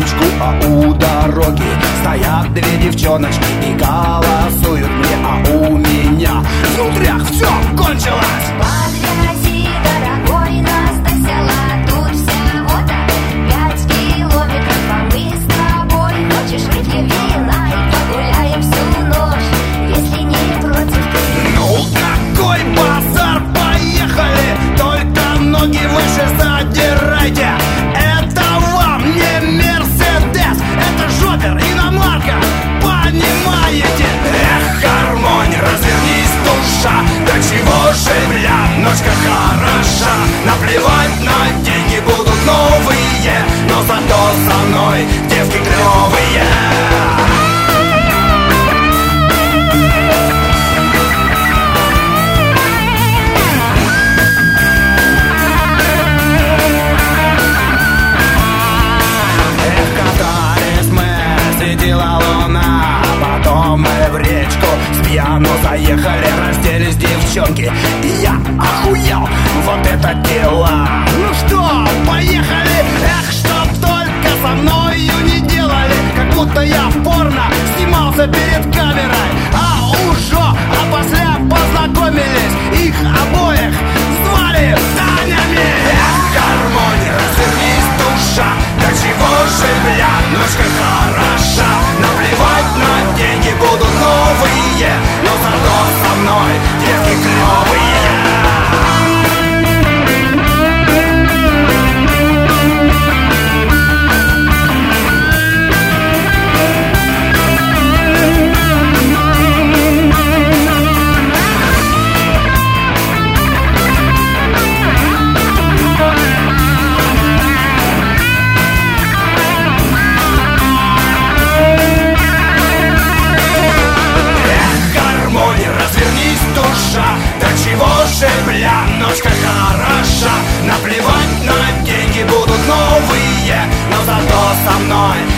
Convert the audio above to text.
ручку, а у дороги стоят две девчоночки и голосуют мне, а у меня внутрях все кончилось. По грязи дорогой нас до села, тут всего-то 5 километров, а мы с тобой. Хочешь выпьем вина и погуляем всю ночь, если не против ты? Ну какой базар, поехали, только ноги выше задирайте. Это вам не Мерседес, это жопер, иномарка, понимаете? Эх, гармония, развернись, душа, до чего же, бля, ночка хороша. Наплевать на деньги будут новые, но зато со мной девки клевые. Светила луна, а потом мы в речку с пьяну заехали, разделись девчонки, и я охуел, вот это дела. Ну что, поехали? Эх, чтоб только со мною не делали, как будто я в порно снимался перед камерой. А уже, после познакомились, их обоих звали Танями. Эх, гармония, развернись, душа, до чего же, бля, ночка хороша. Наплевать на деньги будут новые, но зато со мной девки клевые. До чего же, бля, ночка хороша. Наплевать на деньги будут новые, но зато со мной